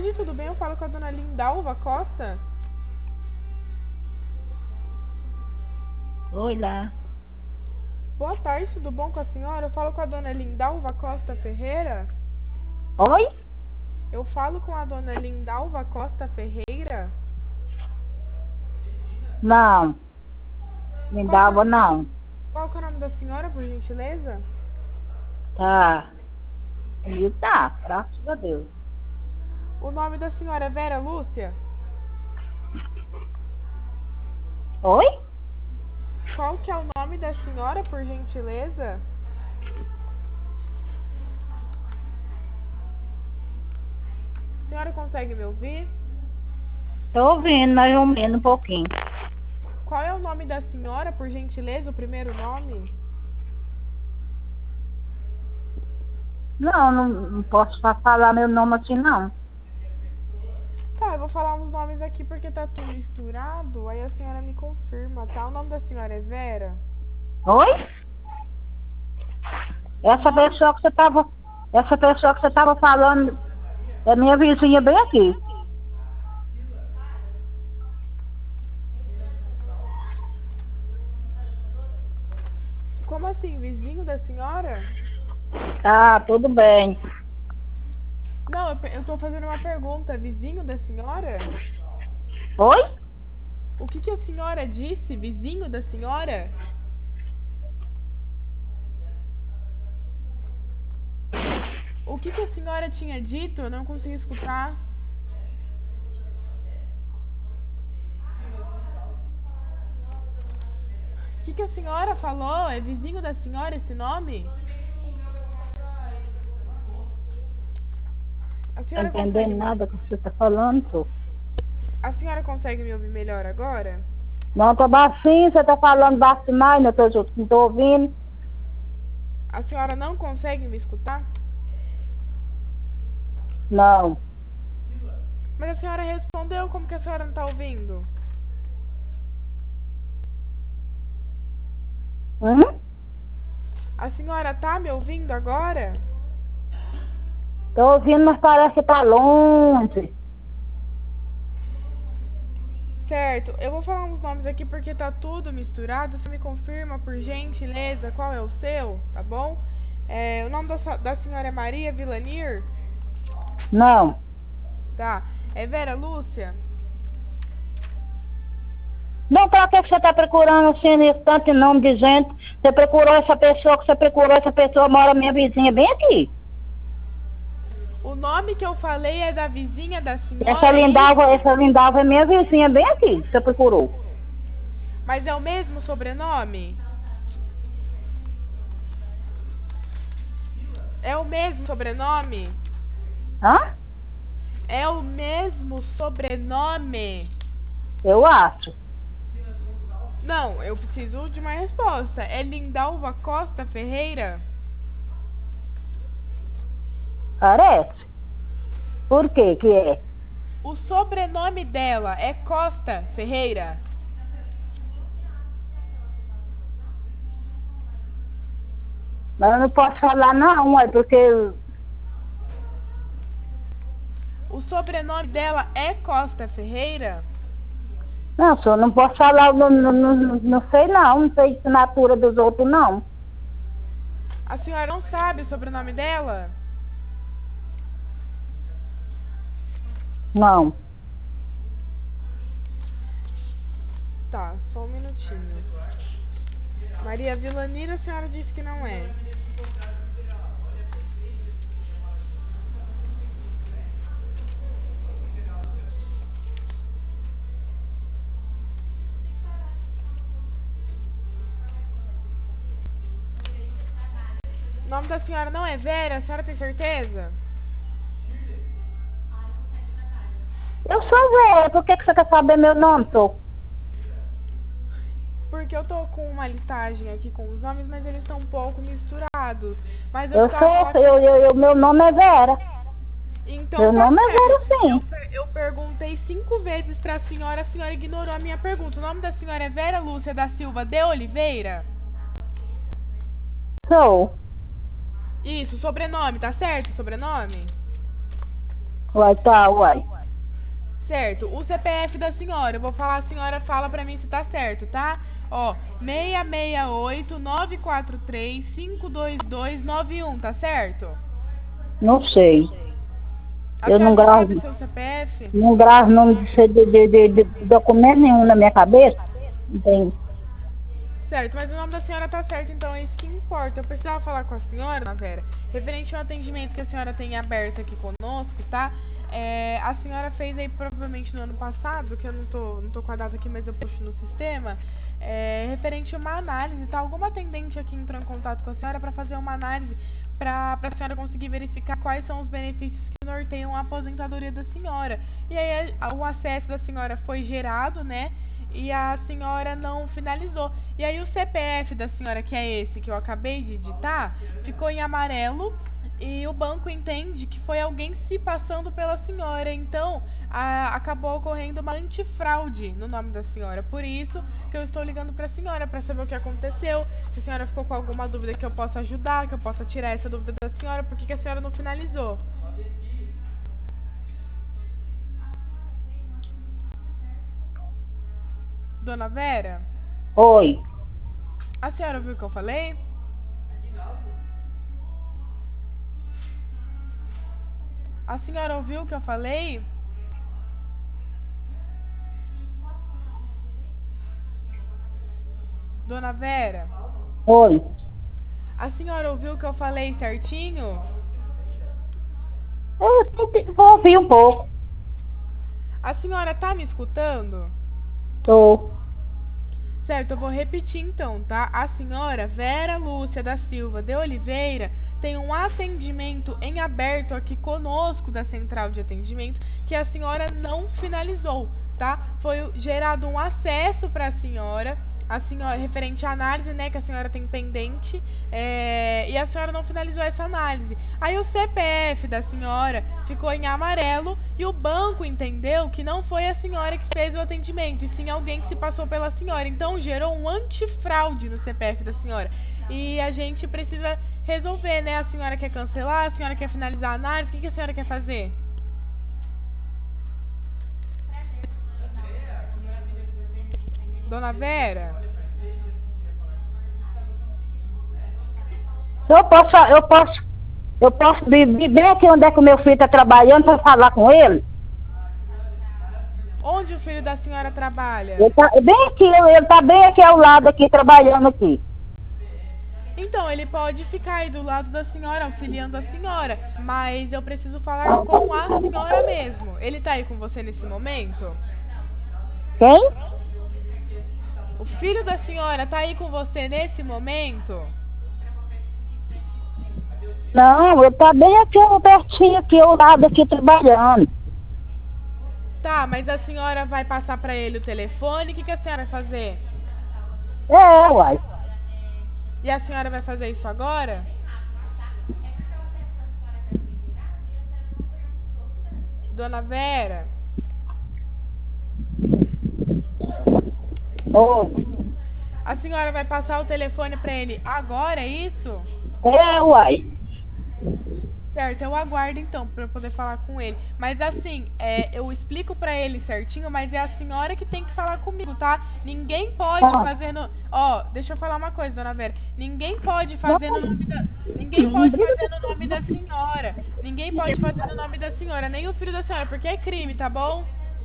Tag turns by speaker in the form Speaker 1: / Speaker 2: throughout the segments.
Speaker 1: tarde, tudo bem? Eu falo com a dona Lindalva Costa.
Speaker 2: Oi lá.
Speaker 1: Boa tarde, tudo bom com a senhora? Eu falo com a dona Lindalva Costa Ferreira.
Speaker 2: Oi?
Speaker 1: Eu falo com a dona Lindalva Costa Ferreira.
Speaker 2: Não, me
Speaker 1: Qual que é o
Speaker 2: dava
Speaker 1: nome,
Speaker 2: não.
Speaker 1: qual que é o nome da senhora, por gentileza?
Speaker 2: Tá. E tá, graças a Deus.
Speaker 1: O nome da senhora é Vera Lúcia?
Speaker 2: Oi?
Speaker 1: Qual que é o nome da senhora, por gentileza? A senhora consegue me ouvir?
Speaker 2: Tô ouvindo mais ou menos um pouquinho.
Speaker 1: Qual é o nome da senhora, por gentileza, o primeiro nome?
Speaker 2: Não posso falar meu nome assim não.
Speaker 1: Tá, eu vou falar uns nomes aqui porque tá tudo misturado, aí a senhora me confirma, tá? O nome da senhora é Vera?
Speaker 2: Oi?
Speaker 1: O
Speaker 2: Essa
Speaker 1: nome...
Speaker 2: pessoa que você tava. Essa pessoa que você tava falando é minha vizinha bem aqui.
Speaker 1: Como assim, vizinho da senhora?
Speaker 2: Tá, tudo bem.
Speaker 1: Não, eu tô fazendo uma pergunta. Vizinho da senhora?
Speaker 2: Oi?
Speaker 1: O que a senhora disse? Vizinho da senhora? O que a senhora tinha dito? Eu não consegui escutar. O que a senhora falou? É vizinho da senhora esse nome? A
Speaker 2: Tô
Speaker 1: senhora consegue
Speaker 2: entendendo
Speaker 1: me...
Speaker 2: nada que você tá falando, pô.
Speaker 1: A senhora consegue me ouvir melhor agora?
Speaker 2: Não, tô baixinho, você tá falando baixo demais, não tô ouvindo.
Speaker 1: A senhora não consegue me escutar?
Speaker 2: Não.
Speaker 1: Mas a senhora respondeu, como que a senhora não tá ouvindo?
Speaker 2: Hum?
Speaker 1: A senhora tá me ouvindo agora?
Speaker 2: Tô ouvindo, mas parece que tá longe.
Speaker 1: Certo, eu vou falar uns nomes aqui porque tá tudo misturado. Você me confirma, por gentileza, qual é o seu, tá bom? O nome da senhora é Maria Villanir?
Speaker 2: Não.
Speaker 1: Tá. É Vera Lúcia?
Speaker 2: Não, pra que você tá procurando assim, nesse tanto nome de gente? Você procurou essa pessoa, que você procurou essa pessoa, mora minha vizinha bem aqui.
Speaker 1: O nome que eu falei é da vizinha da
Speaker 2: Essa
Speaker 1: senhora, é
Speaker 2: Lindalva,
Speaker 1: isso?
Speaker 2: essa Lindalva é minha vizinha bem aqui, que você procurou.
Speaker 1: Mas é o mesmo sobrenome? É o mesmo sobrenome?
Speaker 2: Hã?
Speaker 1: É o mesmo sobrenome?
Speaker 2: Eu acho.
Speaker 1: Não, eu preciso de uma resposta. É Lindalva Costa Ferreira?
Speaker 2: Parece. Por quê que é?
Speaker 1: O sobrenome dela é Costa Ferreira?
Speaker 2: Mas eu não posso falar não, é porque...
Speaker 1: O sobrenome dela é Costa Ferreira?
Speaker 2: Não, senhor, não posso falar, não sei não sei assinatura dos outros não.
Speaker 1: A senhora não sabe o sobrenome dela?
Speaker 2: Não.
Speaker 1: Tá, só um minutinho. Maria Villanir, a senhora disse que não é. O nome da senhora não é Vera? A senhora tem certeza?
Speaker 2: Eu sou velha, por que você quer saber meu nome, senhor?
Speaker 1: Porque eu tô com uma listagem aqui com os nomes, mas eles estão um pouco misturados. Mas eu
Speaker 2: Eu
Speaker 1: precisava
Speaker 2: sou,
Speaker 1: falar com...
Speaker 2: meu nome é Vera.
Speaker 1: Então
Speaker 2: Meu
Speaker 1: tá
Speaker 2: nome é Vera,
Speaker 1: certo.
Speaker 2: sim.
Speaker 1: Eu perguntei 5 vezes pra senhora, a senhora ignorou a minha pergunta. O nome da senhora é Vera Lúcia da Silva de Oliveira?
Speaker 2: Sou.
Speaker 1: Isso, sobrenome, tá certo? Sobrenome?
Speaker 2: Uai, tá, uai.
Speaker 1: Certo. O CPF da senhora, eu vou falar, a senhora fala pra mim se tá certo, tá? Ó, 668-943-52291, tá certo?
Speaker 2: Não sei.
Speaker 1: A
Speaker 2: Eu
Speaker 1: senhora
Speaker 2: não
Speaker 1: não sabe
Speaker 2: gravo,
Speaker 1: o seu CPF?
Speaker 2: não gravo nome de documento nenhum na minha cabeça. Não tem.
Speaker 1: Certo, mas o nome da senhora tá certo, então é isso que importa. Eu precisava falar com a senhora, Dona Vera, referente ao atendimento que a senhora tem aberto aqui conosco, tá? A senhora fez aí provavelmente no ano passado, que eu não tô com a data aqui, mas eu puxo no sistema, referente a uma análise, tá? Alguma atendente aqui entrou em contato com a senhora para fazer uma análise para a senhora conseguir verificar quais são os benefícios que norteiam a aposentadoria da senhora. E aí o acesso da senhora foi gerado, né? E a senhora não finalizou. E aí o CPF da senhora, que é esse que eu acabei de digitar, ficou em amarelo e o banco entende que foi alguém se passando pela senhora. Então, acabou ocorrendo uma antifraude no nome da senhora. Por isso que eu estou ligando para a senhora, para saber o que aconteceu. Se a senhora ficou com alguma dúvida que eu possa ajudar, que eu possa tirar essa dúvida da senhora, por que a senhora não finalizou? Dona Vera,
Speaker 2: Oi.
Speaker 1: a senhora viu o que eu falei? A senhora ouviu o que eu falei? Dona Vera,
Speaker 2: Oi.
Speaker 1: a senhora ouviu o que eu falei certinho?
Speaker 2: Eu vou ouvir um pouco.
Speaker 1: A senhora tá me escutando?
Speaker 2: Tô.
Speaker 1: Certo, eu vou repetir então, tá? A senhora Vera Lúcia da Silva de Oliveira tem um atendimento em aberto aqui conosco da Central de Atendimento que a senhora não finalizou, tá? Foi gerado um acesso para a senhora referente à análise, né, que a senhora tem pendente, e a senhora não finalizou essa análise. Aí o CPF da senhora ficou em amarelo e o banco entendeu que não foi a senhora que fez o atendimento, e sim alguém que se passou pela senhora. Então gerou um antifraude no CPF da senhora. E a gente precisa resolver, né? A senhora quer cancelar, a senhora quer finalizar a análise, o que a senhora quer fazer? Dona Vera?
Speaker 2: Eu posso vir bem aqui onde é que o meu filho está trabalhando para falar com ele.
Speaker 1: Onde o filho da senhora trabalha?
Speaker 2: Ele tá bem aqui ao lado, aqui, trabalhando aqui.
Speaker 1: Então, ele pode ficar aí do lado da senhora, auxiliando a senhora, mas eu preciso falar com a senhora mesmo. Ele tá aí com você nesse momento?
Speaker 2: Quem?
Speaker 1: O filho da senhora tá aí com você nesse momento?
Speaker 2: Não, ele tá bem aqui, pertinho, aqui ao lado, aqui, trabalhando.
Speaker 1: Tá, mas a senhora vai passar pra ele o telefone, o que a senhora vai fazer?
Speaker 2: Uai.
Speaker 1: E a senhora vai fazer isso agora? Dona Vera?
Speaker 2: Oi.
Speaker 1: A senhora vai passar o telefone pra ele agora, é isso?
Speaker 2: Uai.
Speaker 1: Certo, eu aguardo então pra eu poder falar com ele. Mas assim, eu explico pra ele certinho, mas é a senhora que tem que falar comigo, tá? Ninguém pode fazer no... Ó, deixa eu falar uma coisa, Dona Vera. Ninguém pode fazer no nome da... Ninguém pode fazer no nome da senhora. Ninguém pode fazer no nome da senhora, nem o filho da senhora, porque é crime, tá bom?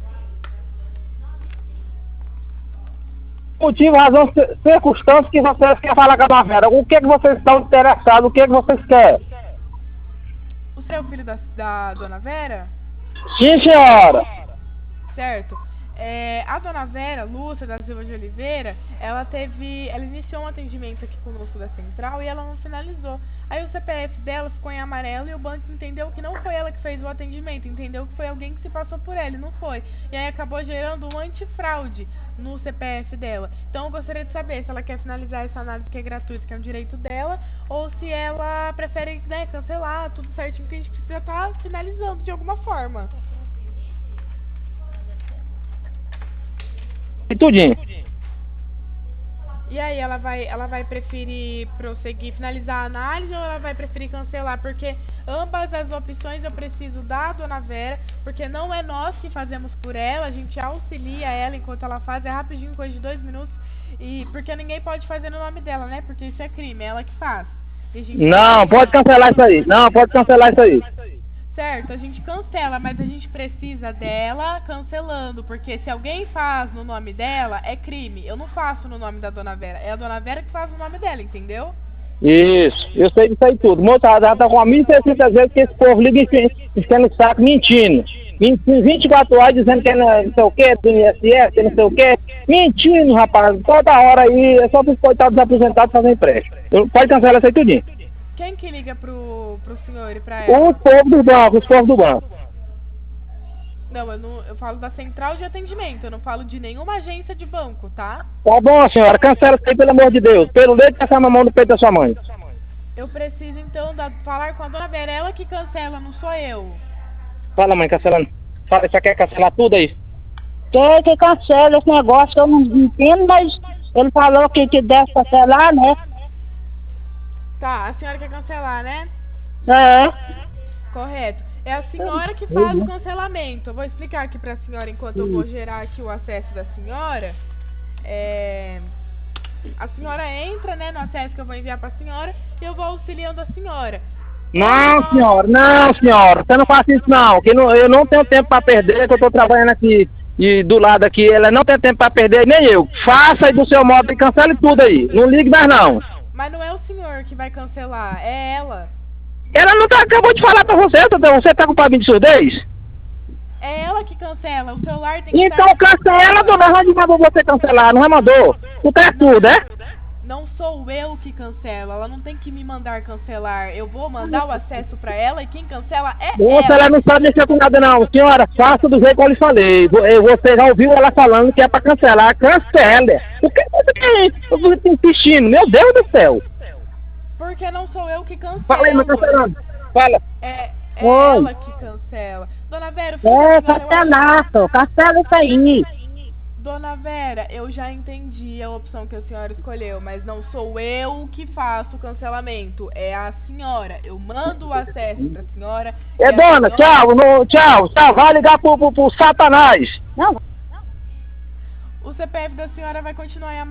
Speaker 3: Motivo, razão, circunstâncias que vocês querem falar com a Dona Vera. O que é que vocês estão interessados? O que é que vocês querem?
Speaker 1: O seu filho da Dona Vera?
Speaker 3: Sim, senhora.
Speaker 1: Certo. A Dona Vera Lúcia da Silva de Oliveira, ela iniciou um atendimento aqui conosco da Central e ela não finalizou. Aí o CPF dela ficou em amarelo e o banco entendeu que não foi ela que fez o atendimento, entendeu que foi alguém que se passou por ela, e não foi. E aí acabou gerando um antifraude no CPF dela. Então eu gostaria de saber se ela quer finalizar essa análise que é gratuita, que é um direito dela, ou se ela prefere, né, cancelar tudo certinho, que a gente precisa estar finalizando de alguma forma.
Speaker 3: E tudinho.
Speaker 1: E aí, ela vai preferir prosseguir, finalizar a análise, ou ela vai preferir cancelar? Porque ambas as opções eu preciso da dona Vera, porque não é nós que fazemos por ela, a gente auxilia ela enquanto ela faz, é rapidinho, coisa de 2 minutos, e porque ninguém pode fazer no nome dela, né? Porque isso é crime, é ela que faz. E a gente
Speaker 3: Não, pode cancelar isso aí. Não, pode cancelar isso aí.
Speaker 1: Certo, a gente cancela, mas a gente precisa dela cancelando, porque se alguém faz no nome dela, é crime. Eu não faço no nome da dona Vera, é a dona Vera que faz no nome dela, entendeu?
Speaker 3: Isso, eu sei disso aí tudo. Moça, já tá com 1.600 vezes que esse povo liga enchendo o saco, mentindo. 24 horas dizendo que é não sei o que, do ISS, que não sei o que. Mentindo, rapaz. Toda hora aí, é só para os coitados aposentados fazer empréstimo. Pode cancelar isso aí tudinho.
Speaker 1: Quem que liga pro senhor e pra ela?
Speaker 3: Os povos do banco, os povos do banco.
Speaker 1: Não, eu falo da central de atendimento, eu não falo de nenhuma agência de banco, tá?
Speaker 3: Tá bom, senhora, cancela isso aí, pelo amor de Deus. Pelo leite que essa mamão no peito da sua mãe.
Speaker 1: Eu preciso, então, falar com a dona Vera, ela que cancela, não sou eu.
Speaker 3: Fala, mãe, cancelando. Fala, você quer cancelar tudo aí?
Speaker 2: Quer que cancela esse negócio que eu não entendo, mas ele falou que deve cancelar, né?
Speaker 1: Tá, a senhora quer cancelar, né?
Speaker 2: É.
Speaker 1: Correto. É a senhora que faz o cancelamento. Eu vou explicar aqui pra senhora enquanto eu vou gerar aqui o acesso da senhora. A senhora entra, né, no acesso que eu vou enviar pra senhora e eu vou auxiliando a senhora.
Speaker 3: Não, senhora, você não faça isso não, que eu não tenho tempo pra perder, que eu tô trabalhando aqui e do lado aqui, ela não tem tempo pra perder, nem eu. Faça aí do seu modo e cancele tudo aí, não ligue mais não.
Speaker 1: Mas não é o senhor que vai cancelar, é ela.
Speaker 3: Ela não tá, acabou de falar pra você tá com problema de surdez?
Speaker 1: É ela que cancela, o celular tem que
Speaker 3: Então
Speaker 1: estar...
Speaker 3: cancela, dona Rádio mandou você cancelar, não é mandou? Não tá tudo, é?
Speaker 1: Não sou eu que cancela, ela não tem que me mandar cancelar. Eu vou mandar o acesso pra ela e quem cancela é
Speaker 3: Moça,
Speaker 1: ela.
Speaker 3: ela não sabe mexer com nada não. Senhora, faça do jeito que eu lhe falei. Você já ouviu ela falando que é pra cancelar. Cancele. Por que você tá insistindo? Meu Deus do céu.
Speaker 1: Porque não sou eu que cancelo.
Speaker 3: Fala aí, meu cancelando. Fala.
Speaker 1: É
Speaker 3: Oi.
Speaker 1: ela que cancela. Dona Vera, o filho da senhora...
Speaker 2: Cancelaço, cancela isso aí.
Speaker 1: Dona Vera, eu já entendi a opção que a senhora escolheu, mas não sou eu que faço o cancelamento, é a senhora. Eu mando o acesso pra senhora.
Speaker 3: Dona,
Speaker 1: senhora...
Speaker 3: tchau. Vai ligar pro Satanás.
Speaker 2: Não.
Speaker 1: O CPF da senhora vai continuar em